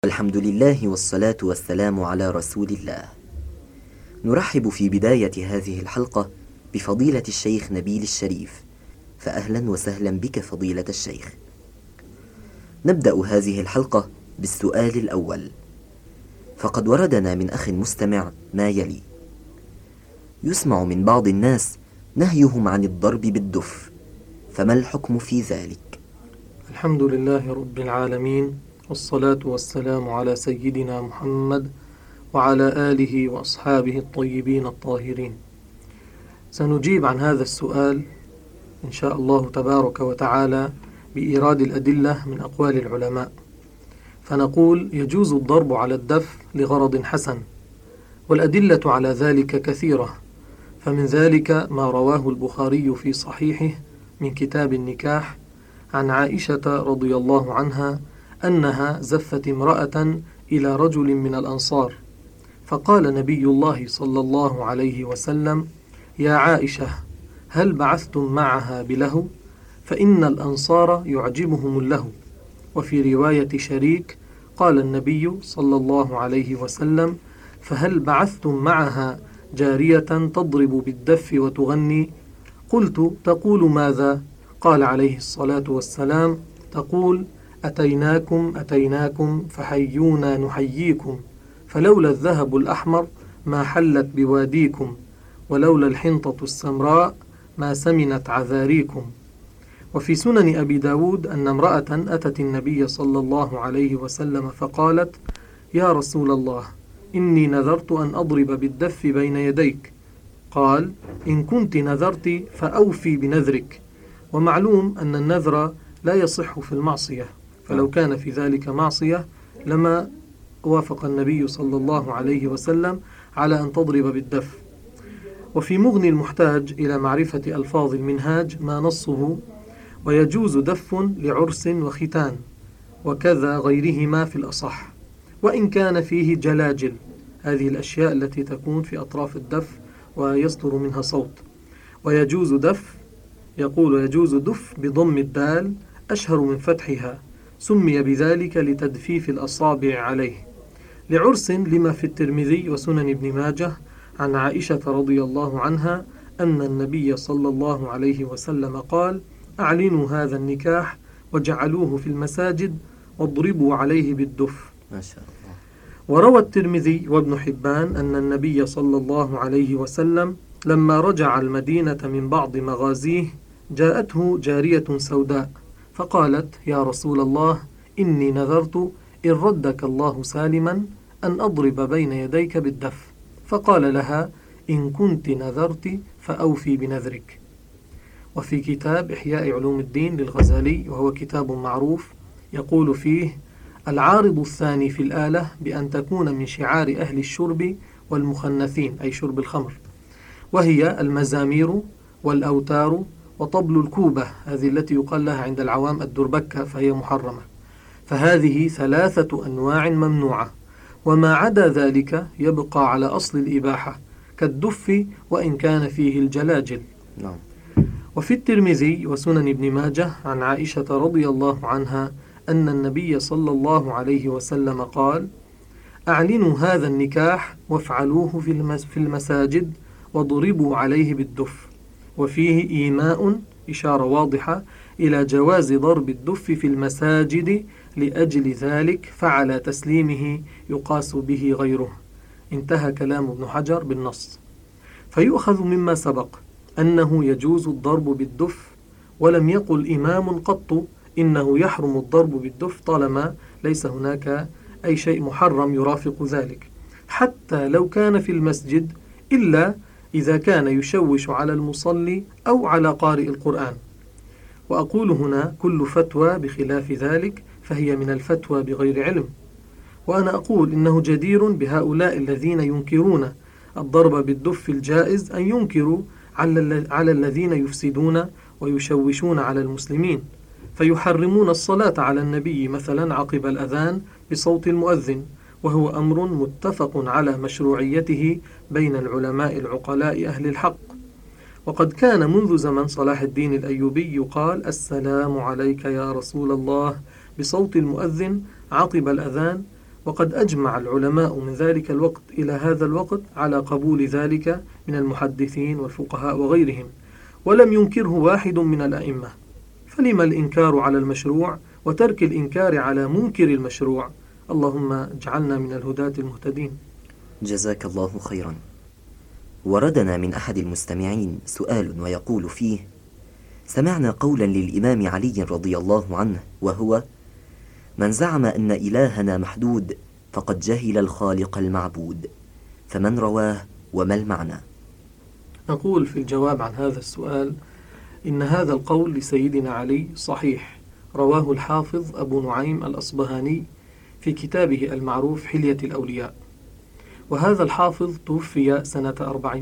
الحمد لله والصلاة والسلام على رسول الله. نرحب في بداية هذه الحلقة بفضيلة الشيخ نبيل الشريف، فأهلا وسهلا بك فضيلة الشيخ. نبدأ هذه الحلقة بالسؤال الأول، فقد وردنا من أخ مستمع ما يلي: يسمع من بعض الناس نهيهم عن الضرب بالدف، فما الحكم في ذلك؟ الحمد لله رب العالمين، والصلاة والسلام على سيدنا محمد وعلى آله وأصحابه الطيبين الطاهرين. سنجيب عن هذا السؤال إن شاء الله تبارك وتعالى بإيراد الأدلة من أقوال العلماء. فنقول: يجوز الضرب على الدف لغرض حسن، والأدلة على ذلك كثيرة، فمن ذلك ما رواه البخاري في صحيحه من كتاب النكاح عن عائشة رضي الله عنها أنها زفت امرأة إلى رجل من الأنصار، فقال نبي الله صلى الله عليه وسلم: يا عائشة، هل بعثتم معها بلهو؟ فإن الأنصار يعجبهم اللهو. وفي رواية شريك قال النبي صلى الله عليه وسلم: فهل بعثتم معها جارية تضرب بالدف وتغني؟ قلت: تقول ماذا؟ قال عليه الصلاة والسلام: تقول: أتيناكم أتيناكم فحيونا نحييكم، فلولا الذهب الأحمر ما حلت بواديكم، ولولا الحنطة السمراء ما سمنت عذاريكم. وفي سنن أبي داود أن امرأة أتت النبي صلى الله عليه وسلم فقالت: يا رسول الله، إني نذرت أن أضرب بالدف بين يديك. قال: إن كنت نذرت فأوفي بنذرك. ومعلوم أن النذر لا يصح في المعصية، فلو كان في ذلك معصية لما وافق النبي صلى الله عليه وسلم على أن تضرب بالدف. وفي مغني المحتاج إلى معرفة ألفاظ المنهاج ما نصه: ويجوز دف لعرس وختان، وكذا غيرهما في الأصح، وإن كان فيه جلاجل، هذه الأشياء التي تكون في أطراف الدف ويصدر منها صوت. ويجوز دف، يقول يجوز دف بضم الدال أشهر من فتحها، سمي بذلك لتدفيف الأصابع عليه. لعرس لما في الترمذي وسنن ابن ماجه عن عائشة رضي الله عنها أن النبي صلى الله عليه وسلم قال: أعلنوا هذا النكاح وجعلوه في المساجد واضربوا عليه بالدف. ما شاء الله. وروى الترمذي وابن حبان أن النبي صلى الله عليه وسلم لما رجع المدينة من بعض مغازيه جاءته جارية سوداء فقالت: يا رسول الله، إني نذرت إن ردك الله سالما أن أضرب بين يديك بالدف. فقال لها: إن كنت نذرت فأوفي بنذرك. وفي كتاب إحياء علوم الدين للغزالي، وهو كتاب معروف، يقول فيه: العارض الثاني في الآلة بأن تكون من شعار أهل الشرب والمخنثين، أي شرب الخمر، وهي المزامير والأوتار وطبل الكوبة، هذه التي يقال لها عند العوام الدربكة، فهي محرمة. فهذه 3 أنواع ممنوعة، وما عدا ذلك يبقى على أصل الإباحة كالدف وإن كان فيه الجلاجل. نعم. وفي الترمذي وسنن ابن ماجه عن عائشة رضي الله عنها أن النبي صلى الله عليه وسلم قال: أعلنوا هذا النكاح وافعلوه في المساجد واضربوا عليه بالدف. وفيه إيماء، إشارة واضحة إلى جواز ضرب الدف في المساجد، لأجل ذلك فعلى تسليمه يقاس به غيره. انتهى كلام ابن حجر بالنص. فيؤخذ مما سبق أنه يجوز الضرب بالدف، ولم يقل إمام قط إنه يحرم الضرب بالدف طالما ليس هناك أي شيء محرم يرافق ذلك، حتى لو كان في المسجد، إلا إذا كان يشوش على المصلي أو على قارئ القرآن. وأقول هنا: كل فتوى بخلاف ذلك فهي من الفتوى بغير علم. وأنا أقول إنه جدير بهؤلاء الذين ينكرون الضرب بالدف الجائز أن ينكروا على الذين يفسدون ويشوشون على المسلمين، فيحرمون الصلاة على النبي مثلا عقب الأذان بصوت المؤذن، وهو أمر متفق على مشروعيته بين العلماء العقلاء أهل الحق. وقد كان منذ زمن صلاح الدين الأيوبي يقال: السلام عليك يا رسول الله بصوت المؤذن عقب الأذان، وقد أجمع العلماء من ذلك الوقت إلى هذا الوقت على قبول ذلك من المحدثين والفقهاء وغيرهم، ولم ينكره واحد من الأئمة. فلما الإنكار على المشروع وترك الإنكار على منكر المشروع؟ اللهم اجعلنا من الهداة المهتدين. جزاك الله خيرا. وردنا من أحد المستمعين سؤال ويقول فيه: سمعنا قولا للإمام علي رضي الله عنه، وهو: من زعم أن إلهنا محدود فقد جهل الخالق المعبود، فمن رواه وما المعنى؟ نقول في الجواب عن هذا السؤال إن هذا القول لسيدنا علي صحيح، رواه الحافظ أبو نعيم الأصبهاني في كتابه المعروف حلية الأولياء. وهذا الحافظ توفي سنة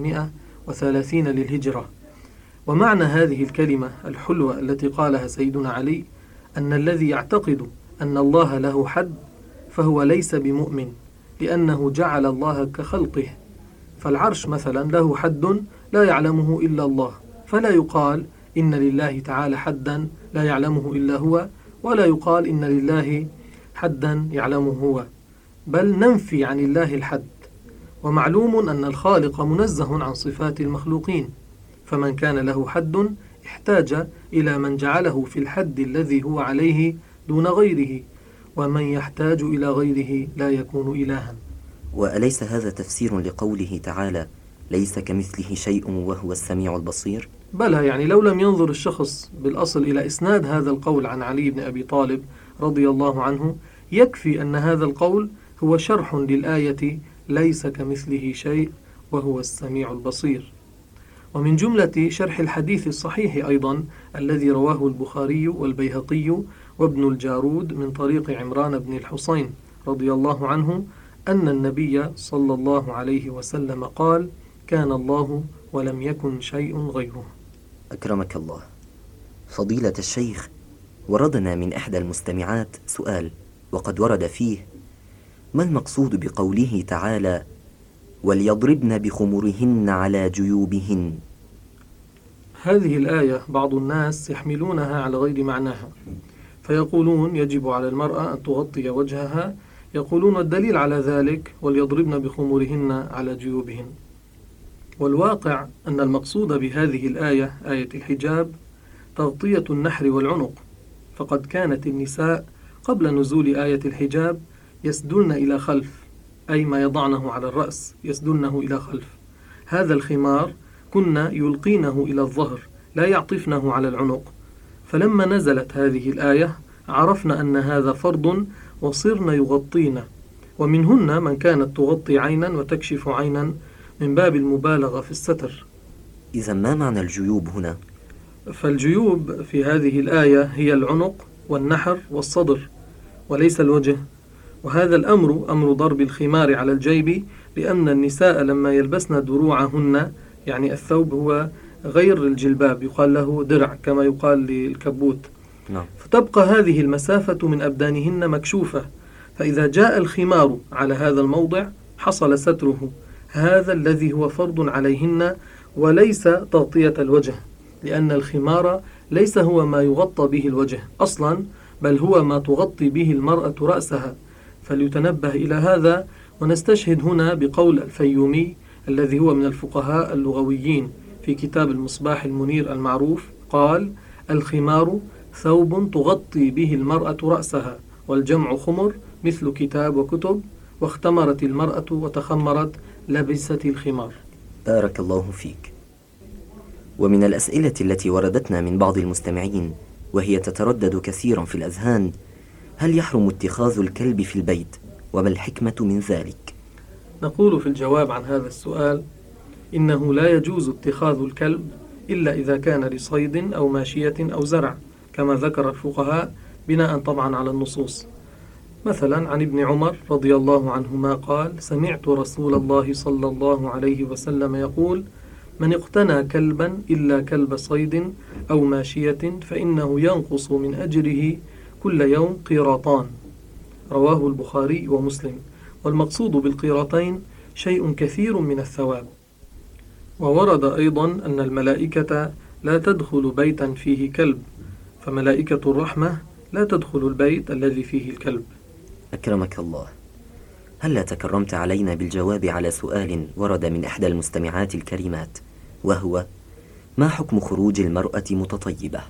430 للهجرة. ومعنى هذه الكلمة الحلوة التي قالها سيدنا علي أن الذي يعتقد أن الله له حد فهو ليس بمؤمن، لأنه جعل الله كخلقه. فالعرش مثلا له حد لا يعلمه إلا الله، فلا يقال إن لله تعالى حدا لا يعلمه إلا هو، ولا يقال إن لله حدا يعلمه هو، بل ننفي عن الله الحد. ومعلوم أن الخالق منزه عن صفات المخلوقين، فمن كان له حد احتاج إلى من جعله في الحد الذي هو عليه دون غيره، ومن يحتاج إلى غيره لا يكون إلها. وأليس هذا تفسير لقوله تعالى: ليس كمثله شيء وهو السميع البصير؟ بلى، يعني لو لم ينظر الشخص بالأصل إلى إسناد هذا القول عن علي بن أبي طالب رضي الله عنه، يكفي أن هذا القول هو شرح للآية ليس كمثله شيء وهو السميع البصير. ومن جملة شرح الحديث الصحيح أيضا الذي رواه البخاري والبيهقي وابن الجارود من طريق عمران بن الحصين رضي الله عنه أن النبي صلى الله عليه وسلم قال: كان الله ولم يكن شيء غيره. أكرمك الله. فضيلة الشيخ، وردنا من إحدى المستمعات سؤال وقد ورد فيه: ما المقصود بقوله تعالى: وليضربن بخمرهن على جيوبهن؟ هذه الآية بعض الناس يحملونها على غير معناها، فيقولون يجب على المرأة أن تغطي وجهها، يقولون الدليل على ذلك وليضربن بخمرهن على جيوبهن. والواقع أن المقصود بهذه الآية، آية الحجاب، تغطية النحر والعنق، فقد كانت النساء قبل نزول آية الحجاب يسدلن إلى خلف، أي ما يضعنه على الرأس يسدلنه إلى خلف. هذا الخمار كنا يلقينه إلى الظهر، لا يعطفنه على العنق. فلما نزلت هذه الآية عرفنا أن هذا فرض وصرنا يغطين، ومنهن من كانت تغطي عينا وتكشف عينا من باب المبالغة في الستر. إذا ما معنى الجيوب هنا؟ فالجيوب في هذه الآية هي العنق والنحر والصدر وليس الوجه. وهذا الأمر أمر ضرب الخمار على الجيب، لأن النساء لما يلبسن دروعهن، يعني الثوب هو غير الجلباب، يقال له درع كما يقال للكبوت، فتبقى هذه المسافة من أبدانهن مكشوفة، فإذا جاء الخمار على هذا الموضع حصل ستره، هذا الذي هو فرض عليهن وليس تغطية الوجه، لأن الخمار ليس هو ما يغطى به الوجه أصلا، بل هو ما تغطي به المرأة رأسها. فليتنبه إلى هذا. ونستشهد هنا بقول الفيومي الذي هو من الفقهاء اللغويين في كتاب المصباح المنير المعروف، قال: الخمار ثوب تغطي به المرأة رأسها، والجمع خمر مثل كتاب وكتب، واختمرت المرأة وتخمرت لبست الخمار. بارك الله فيك. ومن الأسئلة التي وردتنا من بعض المستمعين وهي تتردد كثيرا في الأذهان: هل يحرم اتخاذ الكلب في البيت؟ وما الحكمة من ذلك؟ نقول في الجواب عن هذا السؤال: إنه لا يجوز اتخاذ الكلب إلا إذا كان لصيد أو ماشية أو زرع، كما ذكر الفقهاء بناء طبعا على النصوص. مثلا عن ابن عمر رضي الله عنهما قال: سمعت رسول الله صلى الله عليه وسلم يقول: من اقتنى كلبا إلا كلب صيد أو ماشية فإنه ينقص من أجره كل يوم قيراطان. رواه البخاري ومسلم. والمقصود بالقيراطين شيء كثير من الثواب. وورد أيضا أن الملائكة لا تدخل بيتا فيه كلب، فملائكة الرحمة لا تدخل البيت الذي فيه الكلب. أكرمك الله. هلا تكرمت علينا بالجواب على سؤال ورد من إحدى المستمعات الكريمات، وهو: ما حكم خروج المرأة متطيبة؟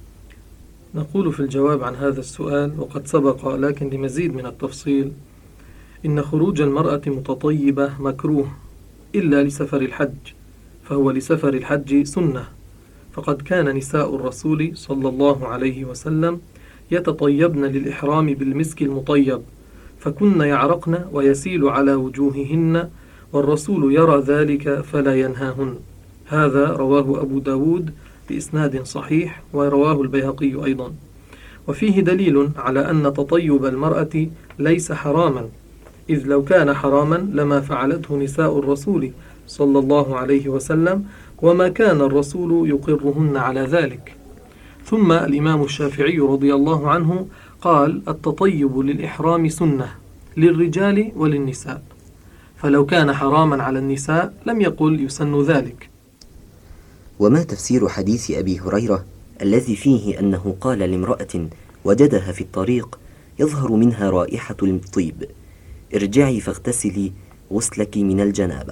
نقول في الجواب عن هذا السؤال وقد سبق، لكن لمزيد من التفصيل: إن خروج المرأة متطيبة مكروه إلا لسفر الحج، فهو لسفر الحج سنة، فقد كان نساء الرسول صلى الله عليه وسلم يتطيبن للإحرام بالمسك المطيب، فكن يعرقن ويسيل على وجوههن، والرسول يرى ذلك فلا ينهاهن. هذا رواه أبو داود بإسناد صحيح، ورواه البيهقي أيضا. وفيه دليل على أن تطيب المرأة ليس حراما، إذ لو كان حراما لما فعلته نساء الرسول صلى الله عليه وسلم، وما كان الرسول يقرهن على ذلك. ثم الإمام الشافعي رضي الله عنه قال: التطيب للإحرام سنة للرجال وللنساء، فلو كان حراما على النساء لم يقل يسن ذلك. وما تفسير حديث أبي هريرة الذي فيه أنه قال لامرأة وجدها في الطريق يظهر منها رائحة الطيب: ارجعي فاغتسلي غسلك من الجنابة؟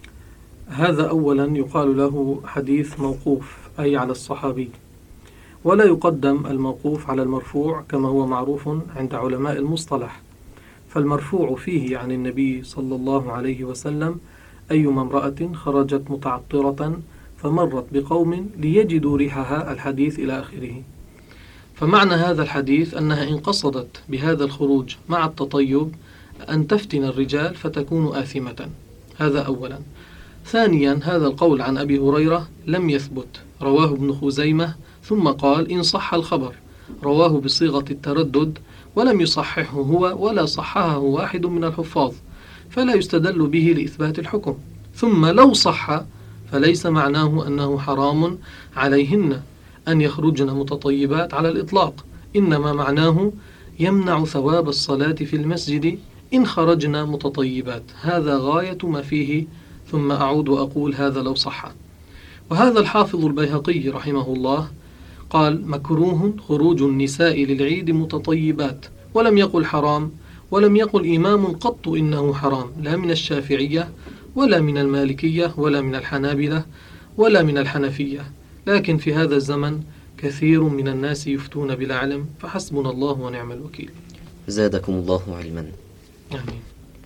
هذا أولا يقال له حديث موقوف، أي على الصحابي، ولا يقدم الموقوف على المرفوع كما هو معروف عند علماء المصطلح، فالمرفوع فيه عن النبي صلى الله عليه وسلم: أيما امرأة خرجت متعطرة فمرت بقوم ليجدوا ريحها، الحديث إلى آخره. فمعنى هذا الحديث أنها إن قصدت بهذا الخروج مع التطيب أن تفتن الرجال فتكون آثمة. هذا أولا. ثانيا، هذا القول عن أبي هريرة لم يثبت، رواه ابن خزيمة، ثم قال إن صح الخبر، رواه بصيغة التردد، ولم يصححه هو ولا صححه واحد من الحفاظ، فلا يستدل به لإثبات الحكم. ثم لو صح فليس معناه أنه حرام عليهن أن يخرجن متطيبات على الإطلاق، إنما معناه يمنع ثواب الصلاة في المسجد إن خرجنا متطيبات. هذا غاية ما فيه. ثم أعود وأقول هذا لو صح. وهذا الحافظ البيهقي رحمه الله قال: مكروه خروج النساء للعيد متطيبات، ولم يقل حرام، ولم يقل إمام قط إنه حرام، لا من الشافعية ولا من المالكية ولا من الحنابلة ولا من الحنفية. لكن في هذا الزمن كثير من الناس يفتون بلا علم، فحسبنا الله ونعم الوكيل. زادكم الله علما. آمين.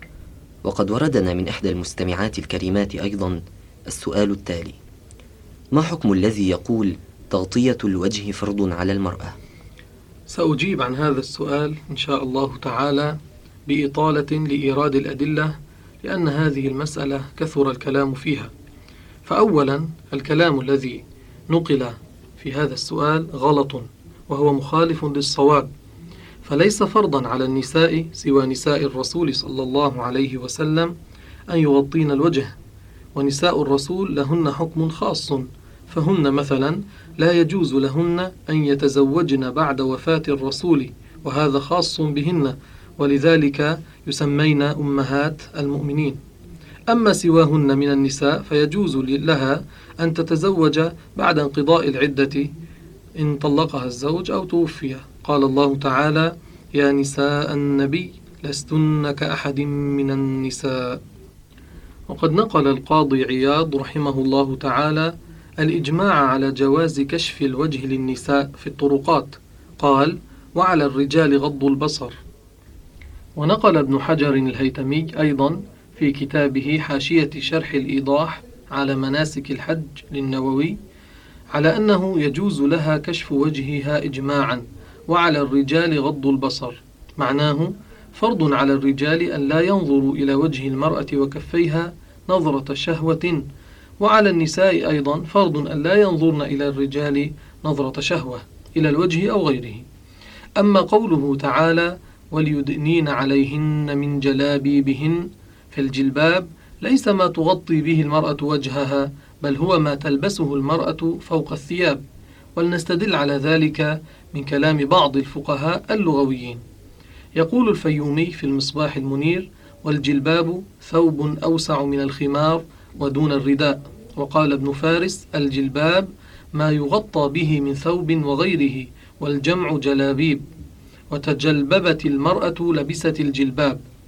وقد وردنا من إحدى المستمعات الكريمات أيضا السؤال التالي: ما حكم الذي يقول تغطية الوجه فرض على المرأة؟ سأجيب عن هذا السؤال إن شاء الله تعالى بإطالة لإيراد الأدلة، لأن هذه المسألة كثر الكلام فيها. فأولا، الكلام الذي نقل في هذا السؤال غلط، وهو مخالف للصواب، فليس فرضا على النساء سوى نساء الرسول صلى الله عليه وسلم أن يغطين الوجه، ونساء الرسول لهن حكم خاص، فهن مثلا لا يجوز لهن أن يتزوجن بعد وفاة الرسول، وهذا خاص بهن، ولذلك يسمين أمهات المؤمنين. أما سواهن من النساء فيجوز لها أن تتزوج بعد انقضاء العدة إن طلقها الزوج أو توفي. قال الله تعالى: يا نساء النبي لستن كأحد من النساء. وقد نقل القاضي عياض رحمه الله تعالى الإجماع على جواز كشف الوجه للنساء في الطرقات، قال: وعلى الرجال غض البصر. ونقل ابن حجر الهيتمي أيضا في كتابه حاشية شرح الإيضاح على مناسك الحج للنووي على أنه يجوز لها كشف وجهها إجماعا، وعلى الرجال غض البصر، معناه فرض على الرجال أن لا ينظروا إلى وجه المرأة وكفيها نظرة شهوة، وعلى النساء أيضا فرض أن لا ينظرن إلى الرجال نظرة شهوة إلى الوجه أو غيره. أما قوله تعالى: وليدنين عليهن من جلابيبهن، فالجلباب ليس ما تغطي به المرأة وجهها، بل هو ما تلبسه المرأة فوق الثياب. ولنستدل على ذلك من كلام بعض الفقهاء اللغويين. يقول الفيومي في المصباح المنير: والجلباب ثوب أوسع من الخمار ودون الرداء. وقال ابن فارس: الجلباب ما يغطى به من ثوب وغيره، والجمع جلابيب. وتجلببت المرأة لبست الجلباب.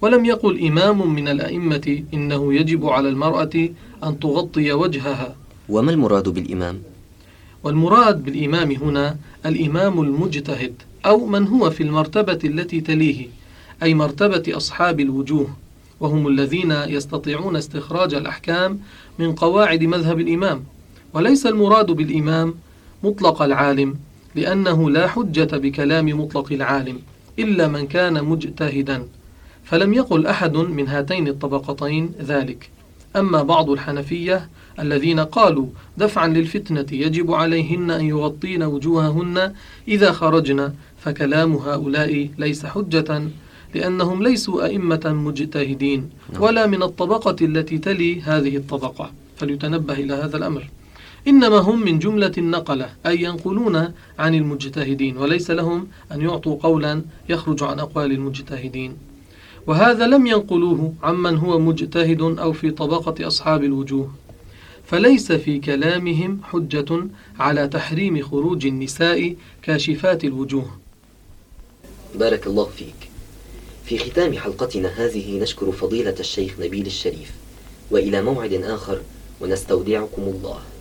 ولم يقل إمام من الأئمة إنه يجب على المرأة أن تغطي وجهها. وما المراد بالإمام؟ والمراد بالإمام هنا الإمام المجتهد، أو من هو في المرتبة التي تليه، أي مرتبة أصحاب الوجوه، وهم الذين يستطيعون استخراج الأحكام من قواعد مذهب الإمام. وليس المراد بالإمام مطلق العالم، لأنه لا حجة بكلام مطلق العالم إلا من كان مجتهدا، فلم يقل أحد من هاتين الطبقتين ذلك. أما بعض الحنفية الذين قالوا دفعا للفتنة يجب عليهن أن يغطين وجوههن إذا خرجن، فكلام هؤلاء ليس حجة، لأنهم ليسوا أئمة مجتهدين ولا من الطبقة التي تلي هذه الطبقة، فليتنبه إلى هذا الأمر. إنما هم من جملة النقلة، أي ينقلون عن المجتهدين، وليس لهم أن يعطوا قولا يخرج عن أقوال المجتهدين. وهذا لم ينقلوه عمن هو مجتهد أو في طبقة أصحاب الوجوه، فليس في كلامهم حجة على تحريم خروج النساء كاشفات الوجوه. بارك الله فيك. في ختام حلقتنا هذه نشكر فضيلة الشيخ نبيل الشريف، وإلى موعد آخر، ونستودعكم الله.